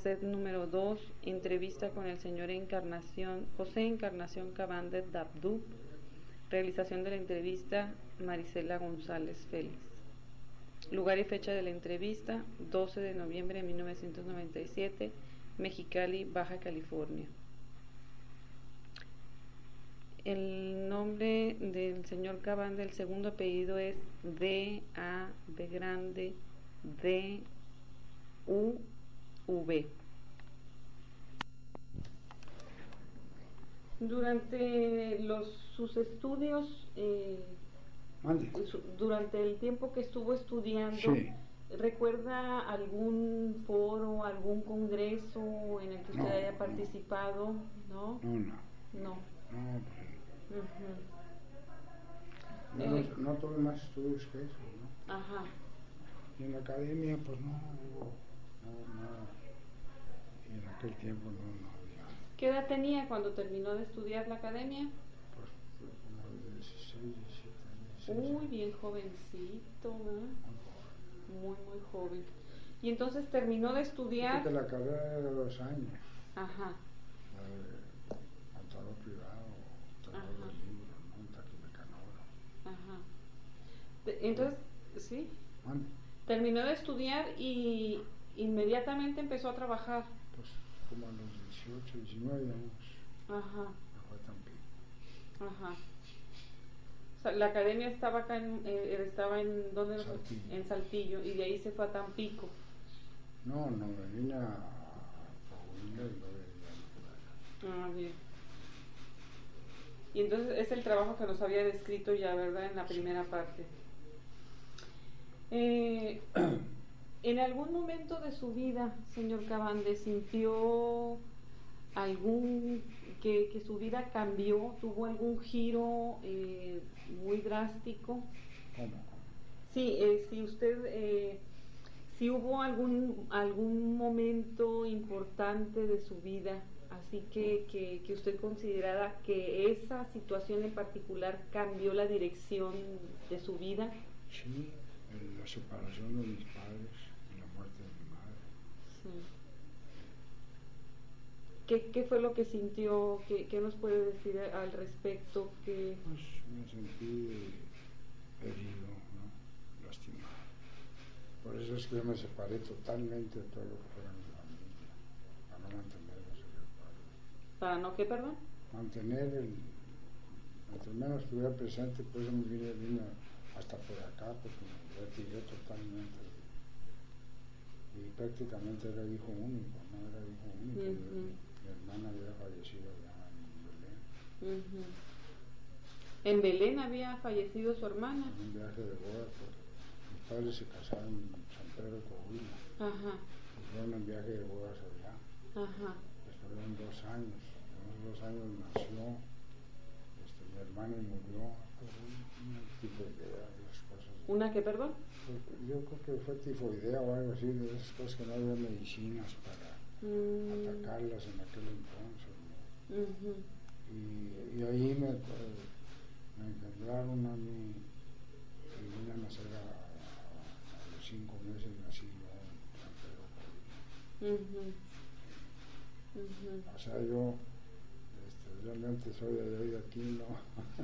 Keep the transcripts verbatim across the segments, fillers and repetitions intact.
cassette número dos, entrevista con el señor Encarnación, José Encarnación Cabandet Dabdú. Realización de la entrevista, Marisela González Félix. Lugar y fecha de la entrevista, doce de noviembre de mil novecientos noventa y siete, Mexicali, Baja California. El nombre del señor Cabandet, el segundo apellido es D A B grande D U V. Durante los, sus estudios, eh, su, durante el tiempo que estuvo estudiando, sí. ¿Recuerda algún foro, algún congreso en el que usted no, haya participado? No, no, no. No. No, uh-huh. no, eh, no, no tuve más estudios que eso, ¿no? Ajá. Y en la academia, pues no hubo, no, no, y en aquel tiempo no, no había. ¿Qué edad tenía cuando terminó de estudiar la academia? Pues como de dieciséis, diecisiete años. Uy, bien jovencito, ¿no? Muy, muy joven. Y entonces terminó de estudiar. Porque la carrera era de dos años. Ajá. La de contador privado, contador de libros, ¿no? Un taquimecanógrafo. Ajá. Entonces, ¿sí? ¿Mande? Terminó de estudiar y inmediatamente empezó a trabajar. Pues como a los dieciocho, diecinueve años. Ajá. Me fue a Tampico. Ajá. O sea, la academia estaba acá en, eh, estaba en ¿dónde? Saltillo. En Saltillo, y de ahí se fue a Tampico. No, no, me vine a Coahuila y luego ya no. Ah, bien. Y entonces es el trabajo que nos había descrito ya, ¿verdad? En la primera parte. Eh, ¿En algún momento de su vida, señor Cabandet, sintió algún que, que su vida cambió, tuvo algún giro eh, muy drástico? ¿Cómo? Sí, eh, si usted, eh, si hubo algún algún momento importante de su vida, así que, que, que usted considerara que esa situación en particular cambió la dirección de su vida. Sí, la separación de mis padres y la muerte de mi madre. Sí. ¿Qué, ¿Qué fue lo que sintió? ¿Qué, qué nos puede decir al respecto? Que... Pues me sentí herido, ¿no? Lastimado. Por eso es que yo me separé totalmente de todo lo que fuera mi familia, para no mantenerlos en el padre. ¿Para no qué, perdón? Mantener el... Mientras menos estuviera presente, pues me vine, vine hasta por acá, porque me retiré totalmente. Y prácticamente era hijo único, no era hijo único. Uh-huh. mi, mi hermana había fallecido ya en Belén. Uh-huh. ¿En Belén había fallecido su hermana? En un viaje de boda, porque mis padres se casaron en San Pedro de Coahuila. Ajá. Y fueron en viaje de bodas allá. Ajá. Estuvieron dos años. En esos dos años nació este, mi hermana y murió por un, un tifoidea de las cosas. ¿Una qué, perdón? Yo creo que fue tifoidea o algo así, de esas cosas que no había medicinas para mm. atacarlas en aquel entonces, ¿no? Uh-huh. y, y ahí me, me engendraron a mí y vine a nacer a, a, a los cinco meses nací yo en San Pedro Coahuila. Uh-huh. Uh-huh. O sea, yo este, realmente soy de allá y de aquí, ¿no?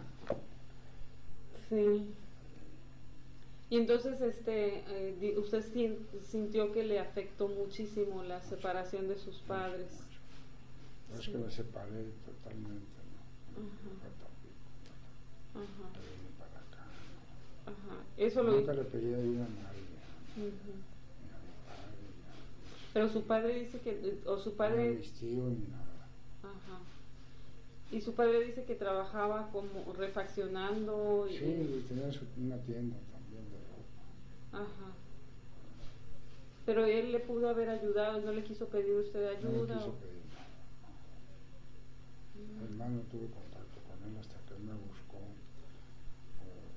Sí. Y entonces este eh, usted sintió que le afectó muchísimo la separación de sus padres. No es sí. que me separé totalmente, ¿no? Ajá. Ajá. Me vine para acá, ¿no? Ajá. Eso Nunca lo... le pedí ayuda a nadie, ¿no? Uh-huh. Ni a mi padre, ni a mi... Pero su padre dice que, o su padre... Ni a mis tíos, ni nada. Ajá. Y su padre dice que trabajaba como refaccionando y... Sí, y tenía su, una tienda también de ropa. Ajá. Pero él le pudo haber ayudado, no le quiso pedir usted ayuda. No le quiso o... pedir nada, no. Mm. Además no tuve contacto con él hasta que él me buscó eh,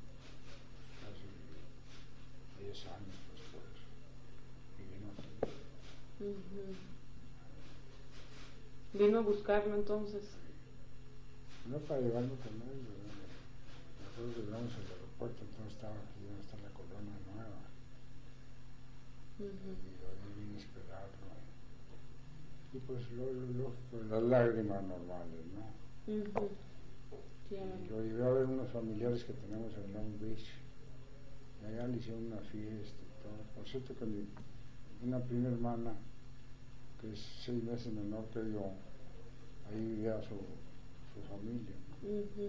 casi diez años después y vino aquí. Uh-huh. Vino a buscarlo entonces. No para llevarlo con él, nosotros llegamos al aeropuerto, entonces estaba aquí, donde está la colonia nueva. Uh-huh. Y ahí vine a esperarlo. y pues lo, lo, pues las lágrimas normales, ¿no? Uh-huh. Yeah. Y lo llevé a ver unos familiares que tenemos en Long Beach, y allá le hicieron una fiesta y todo. Por cierto que mi, una prima hermana, que es seis meses menor que yo, ahí vivía su, su familia, ¿no? Uh-huh.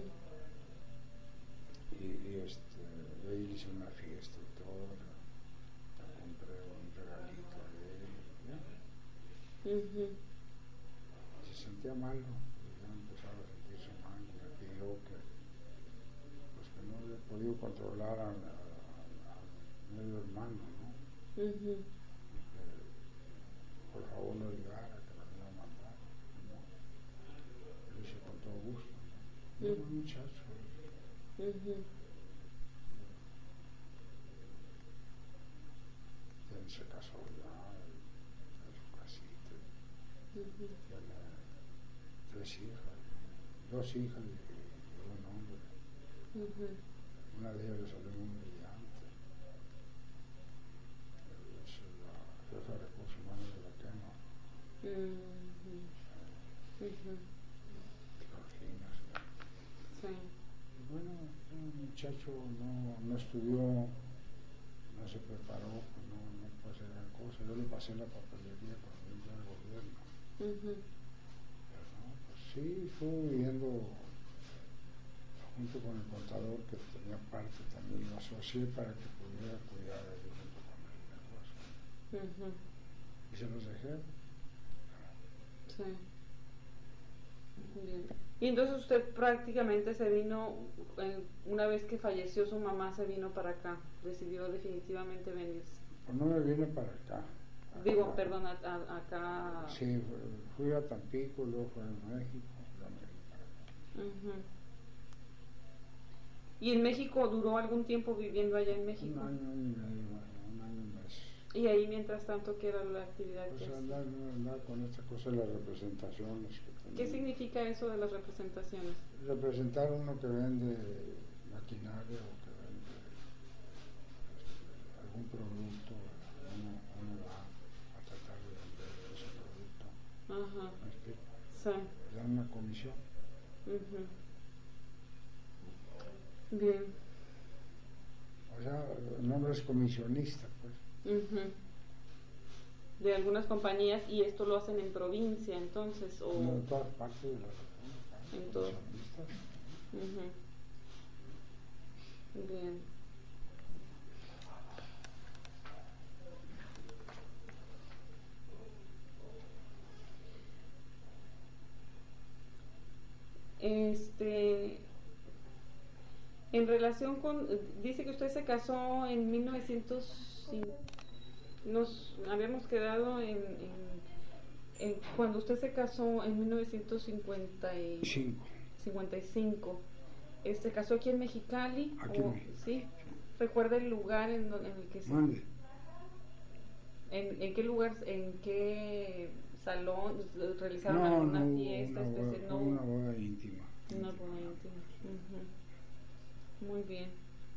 y, y este, ahí le hice una fiesta y todo, le compré un regalito de él, ¿ya? Uh-huh. Se sentía mal, ¿no? Ya empezaba a sentirse mal, y me pidió que, pues que no le he podido controlar a, a, a medio hermano, ¿no? Uh-huh. Y que por favor no llegara, que me iba a mandar, ¿no? Lo hice con todo gusto, ¿no? Uh-huh. Un muchacho. Uh-huh. Él se casó ya en su casita, Uh-huh. tiene tres hijas, dos hijas y, y un hombre. Uh-huh. Una de ellas le salió muy brillante, es la jefa de recursos humanos de la quema, Uh-huh. Uh-huh. Georgina, ¿sí? Sí. Y bueno, un muchacho no, no estudió, no se preparó, pues no, no puede hacer gran cosa. Yo le pasé la papelería cuando entré al gobierno. Uh-huh. Pero no, pues sí, estuvo viviendo junto con el contador, que tenía parte también, lo asocié para que pudiera cuidar de él junto con el negocio. Uh-huh. Y se los dejé. Sí. Bien. Y entonces usted prácticamente se vino, eh, una vez que falleció su mamá, se vino para acá, decidió definitivamente venirse. Pues no me vine para acá. Digo, Acá. perdón, a, a- acá. Sí, fui a Tampico, luego fui a México, luego me vine para acá. Ujú. ¿Y en México duró algún tiempo viviendo allá en México? Un año y medio, bueno, un año y mes. Y ahí mientras tanto, ¿qué era la actividad Pues que hacía? andar, andar con esta cosa de las representaciones que tenía. ¿Qué significa eso de las representaciones? Representar uno que vende maquinaria o que vende este, algún producto, uno, uno va a tratar de vender ese producto. Ajá, ¿Me explico? sí. Le dan una comisión. Ujú. Bien. O sea, el nombre es comisionista, pues. Ujú. De algunas compañías, y esto lo hacen en provincia, entonces, o... No, en todas partes de la República. En todo. Comisionistas. Ujú. Bien. Este, en relación con, dice que usted se casó en mil novecientos, nos habíamos quedado en, en, en cuando usted se casó en mil novecientos cincuenta y Cinco. cinco. ¿Se casó aquí en Mexicali? Aquí o, en México. ¿sí? ¿Recuerda el lugar en, donde, en el que se... Mande. ¿En, en qué lugar, en qué salón realizaron No, alguna no hubo fiesta una boda, especial? No, una boda íntima. una boda íntima. Ujú. Muy bien.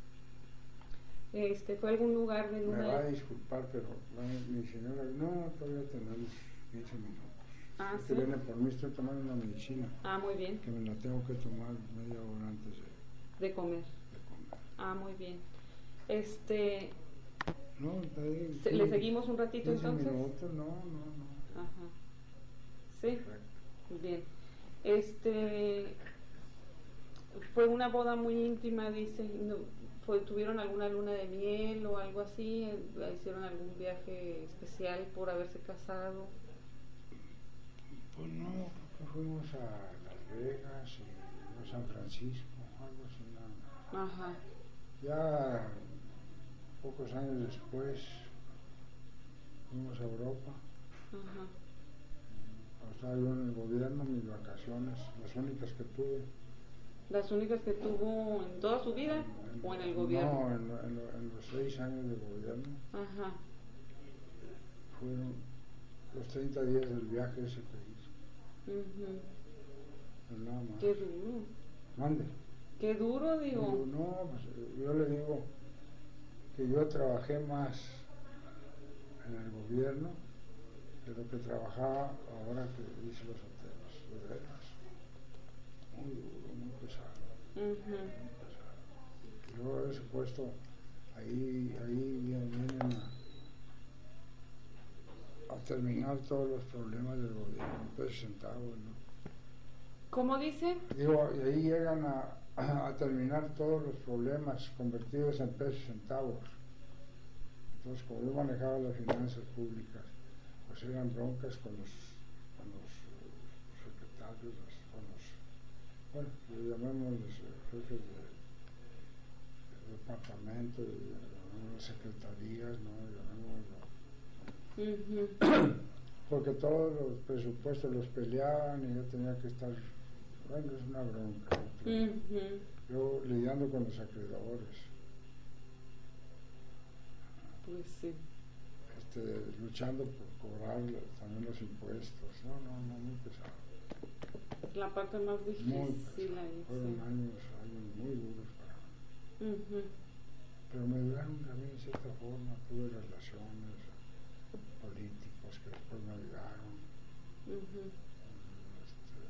Este, ¿fue algún lugar de Me luna? va a disculpar, pero la- mi señora, no, todavía tenemos quince minutos. Ah, Es sí. que viene por mí, estoy tomando una medicina Ah, muy bien. que me la tengo que tomar media hora antes de, De comer. de comer. Ah, muy bien. Este, No, está ahí, ¿se- ¿le seguimos un ratito quince entonces? minutos, no, no, no. Ajá. Sí. Perfecto. Bien. Este, fue una boda muy íntima, dice. No, fue, ¿tuvieron alguna luna de miel o algo así? ¿Hicieron algún viaje especial por haberse casado? Pues no, creo que fuimos a Las Vegas y a San Francisco, algo así, nada. Ajá. Ya pocos años después fuimos a Europa. Ajá. Cuando estaba yo en el gobierno, mis vacaciones, las únicas que tuve. ¿Las únicas que tuvo en toda su vida en- o en el gobierno? No, en, lo- en lo- en los seis años de gobierno Ajá. fueron los treinta días del viaje ese que hice. Ujú. Pues nada más. Qué duro. Mande. Qué duro, digo. Digo, no, pues yo le digo que yo trabajé más en el gobierno de lo que trabajaba ahora que hice los hoteles, de veras, muy duro, muy pesado, uh-huh. muy pesado. Yo ese puesto, ahí, ahí vienen a, a terminar todos los problemas del gobierno, en pesos centavos, ¿no? ¿Cómo dice? Digo, y ahí llegan a, a terminar todos los problemas convertidos en pesos centavos. Entonces, como yo manejaba las finanzas públicas, pues eran broncas con los, con los secretarios, con los, bueno, le llamamos los jefes de, de departamento, de secretarías, ¿no? Llamémoslo. Uh-huh. Porque todos los presupuestos los peleaban y yo tenía que estar, bueno, es una bronca. Uh-huh. Yo lidiando con los acreedores. Pues sí. Este, luchando por cobrar también los impuestos. No, no, no, muy pesado. La parte más difícil. Muy pesado. Ahí, Fueron sí. años, años muy duros para mí. Uh-huh. Pero me ayudaron también en cierta forma. Tuve relaciones políticos que después me ayudaron. Uh-huh. Este,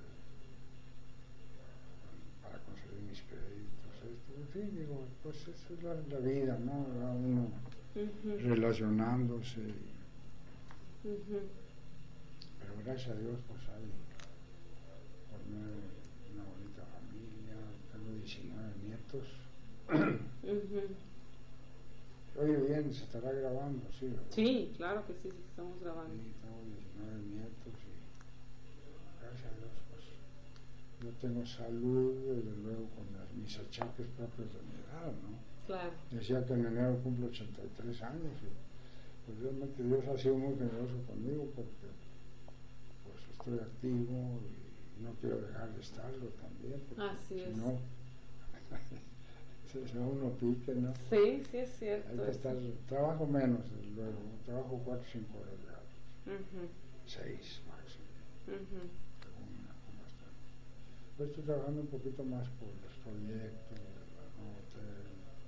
para conseguir mis créditos. Esto, en fin, digo, pues eso es la, la vida, ¿no? Era uno uh-huh. relacionándose. Uh-huh. Pero gracias a Dios, pues hay formé una bonita familia, tengo diecinueve nietos. Uh-huh. Oye, bien, se estará grabando, ¿sí? ¿verdad? Sí, claro que sí, sí, estamos grabando. Sí, tengo diecinueve nietos y gracias a Dios, pues yo tengo salud, desde luego, con las, mis achaques propios de mi edad, ¿no? Claro. Decía que en enero cumplo ochenta y tres años y pues realmente Dios ha sido muy generoso conmigo porque pues estoy activo y no quiero dejar de estarlo también, porque así si es. no, si no uno pique, ¿no? Sí, sí es cierto. Hay que estar, trabajo menos, desde luego, trabajo cuatro o cinco horas diarias, uh-huh. seis máximo. Uh-huh. Una, como está. Pero estoy trabajando un poquito más por los proyectos, el hotel,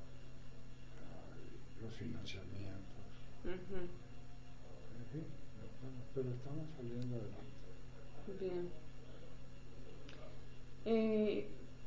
los financiamientos. Uh-huh. En fin, pero estamos saliendo adelante. Bien. Eh,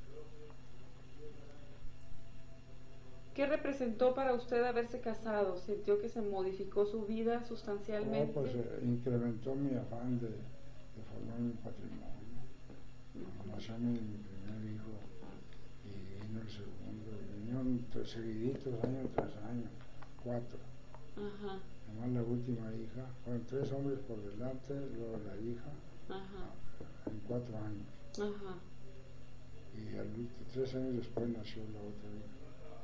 ¿Qué representó para usted haberse casado? ¿Sintió que se modificó su vida sustancialmente? Oh, pues eh, incrementó mi afán de, de formar mi patrimonio. Uh-huh. Nació mi, mi primer hijo y vino el segundo, y vinieron tres seguiditos, año tras año, cuatro. Uh-huh. Además la última hija, fueron tres hombres por delante, luego la hija, uh-huh. en cuatro años. Uh-huh. Y al, tres años después nació la otra hija.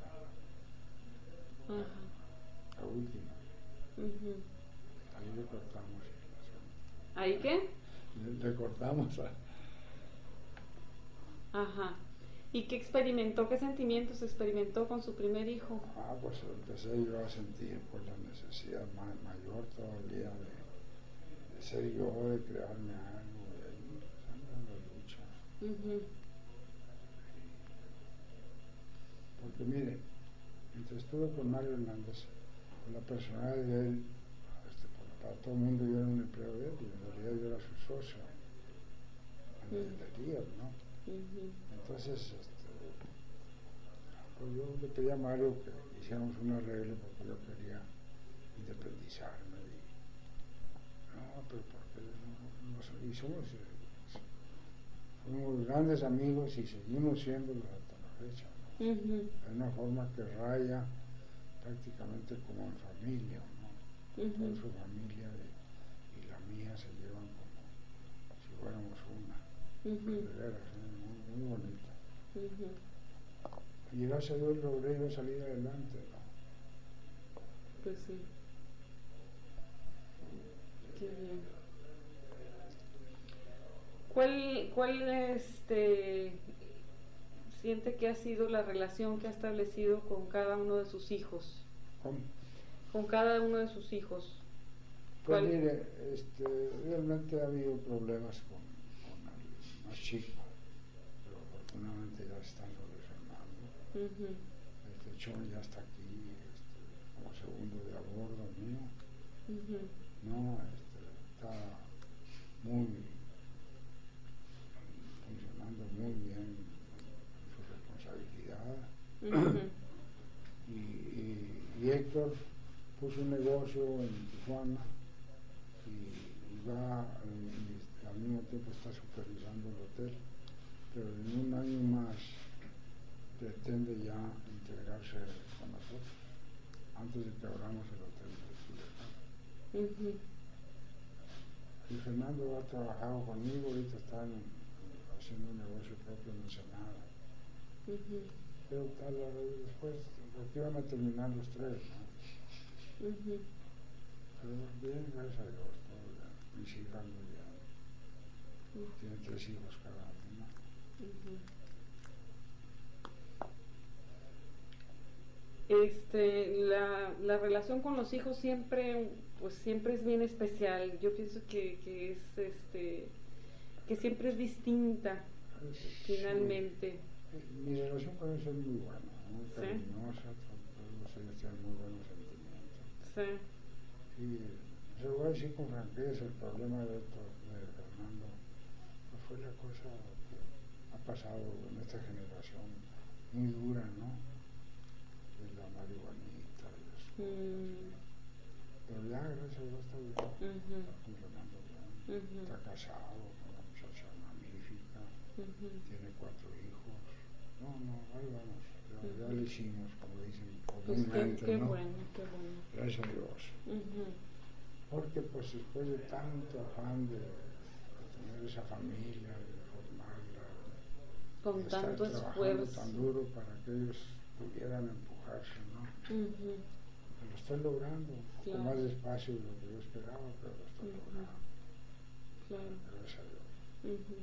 Uh-huh. La última. Uh-huh. Ahí le cortamos. ¿Ahí qué? Le, le cortamos a... Ajá. ¿Y qué experimentó? ¿Qué sentimientos experimentó con su primer hijo? Ah, pues empecé yo a sentir pues la necesidad ma- mayor todavía de, de ser yo, de crearme algo, de empezar a la lucha. Uh-huh. Porque mire, mientras estuve con Mario Hernández, con la personalidad de él, este, para todo el mundo yo era un empleado de él, y en realidad yo era su socio en la heladería, ¿no? Uh-huh. Entonces, este, pues yo le pedí a Mario que hiciéramos un arreglo porque yo quería independizarme. Y, no, pero porque no, no, y somos, somos grandes amigos y seguimos siendo hasta la fecha. Uh-huh. Hay una forma que raya prácticamente como en familia, ¿no? Uh-huh. Toda su familia de, y la mía se llevan como si fuéramos una. Uh-huh. De veras, ¿eh? muy, muy bonita. Uh-huh. Y gracias a Dios logré yo salir adelante, ¿no? Pues sí. Qué bien. ¿Cuál, cuál este siente que ha sido la relación que ha establecido con cada uno de sus hijos? ¿Cómo? Con cada uno de sus hijos. Pues mire, este, realmente ha habido problemas con, con el más chico, pero afortunadamente ya están solucionando. Uh-huh. Este Chon ya está aquí, este, como segundo de a bordo mío. Uh-huh. No, este, está muy funcionando muy bien su responsabilidad. Uh-huh. y, y, y Héctor puso un negocio en Tijuana y, y va y al mismo tiempo está supervisando el hotel, pero en un año más pretende ya integrarse con nosotros antes de que abramos el hotel de Culiacán. Uh-huh. Y Fernando ha trabajado conmigo, ahorita están haciendo un negocio propio en Ensenada. Uh-huh. Pero tal vez después, porque iban a terminar los tres, ¿no? Uh-huh. Pero bien, gracias a Dios, todo bien. Mis hijas muy bien. Uh-huh. Tienen tres hijos cada uno. Uh-huh. Este, la, la relación con los hijos siempre, pues siempre es bien especial. Yo pienso que, que es, este, que siempre es distinta, Pues, finalmente. sí, mi relación con ellos es muy buena, muy ¿Sí? cariñosa, todos ellos tienen muy buenos sentimientos. Sí. Y se lo voy a decir con franqueza, el problema de, esto, de Fernando pues fue la cosa que ha pasado en esta generación muy dura, ¿no? De la marihuanita y eso. Mm. Pero ya, gracias a Dios, está bien, Uh-huh. está funcionando bien. Uh-huh. Está casado con una muchacha magnífica, Uh-huh. tiene cuatro hijos. No, no, ahí vamos, ya, Uh-huh. ya le hicimos, como dicen Pues qué, comúnmente, qué ¿no? bueno, qué bueno. Gracias a Dios. Uh-huh. Porque pues después de tanto afán de, de tener esa familia, de formarla, Con de estar tanto trabajando esfuerzo. tan duro para que ellos pudieran empujarse, ¿no? Uh-huh. Lo estoy logrando, un poco Claro. más despacio de lo que yo esperaba, pero lo estoy Uh-huh. logrando, Claro. gracias a Dios. Uh-huh.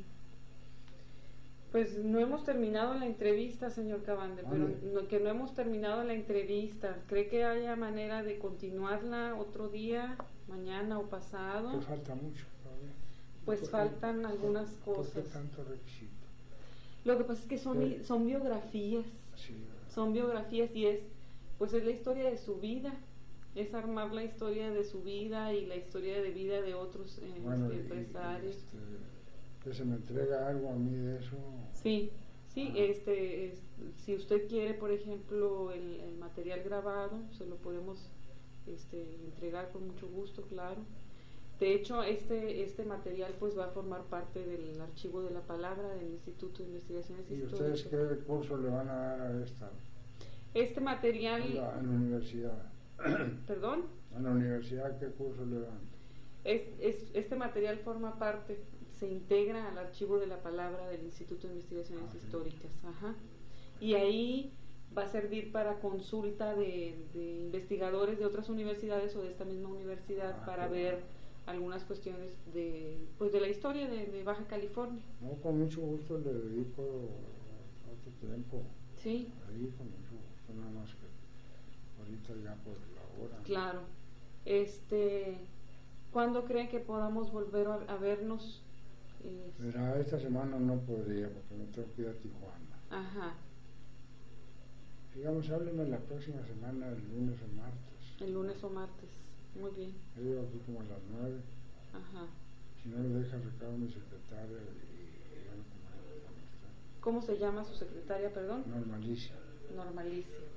Pues no hemos terminado la entrevista, señor Cavande, pero Vale. no, que no hemos terminado la entrevista. ¿Cree que haya manera de continuarla otro día, mañana o pasado? Que falta mucho todavía. Pues ¿Por- faltan por- algunas ¿Por qué cosas. tanto requisito? Lo que pasa es que son, Sí. son biografías, Sí, ¿verdad? son biografías y es, pues es la historia de su vida, es armar la historia de su vida y la historia de vida de otros eh, Bueno, este, y- y- empresarios. este, que se me entrega algo a mí de eso. Sí, sí, Ah. este, es- si usted quiere, por ejemplo, el, el material grabado, se lo podemos este, entregar con mucho gusto, claro. De hecho, este, este material pues va a formar parte del archivo de la palabra del Instituto de Investigaciones ¿Y ustedes Históricas. qué curso le van a dar a esta? Este En material, la, en la universidad. perdón, En la universidad, ¿qué curso le dan? es, es, este material forma parte, se integra al archivo de la palabra del Instituto de Investigaciones Ah, sí. Históricas. Ajá. Y ahí va a servir para consulta de, de investigadores de otras universidades o de esta misma universidad Ah, para qué ver bueno. algunas cuestiones de, pues de la historia de, de Baja California. No, con mucho gusto le dedico otro tiempo. Sí, Ahí con mucho gusto, nada más que ahorita ya por la hora. claro. Este, ¿cuándo creen que podamos volver a, a vernos? Eh, Mira, esta semana no podría porque me tengo que ir a Tijuana. ajá, Digamos, hábleme la próxima semana, el lunes o martes. el lunes o martes. Muy bien. Yo llego aquí como a las nueve. Ajá. Si no, le deja recado a mi secretaria y, y yo me comunico con usted. ¿Cómo se llama su secretaria, perdón? Normalicia. Normalicia.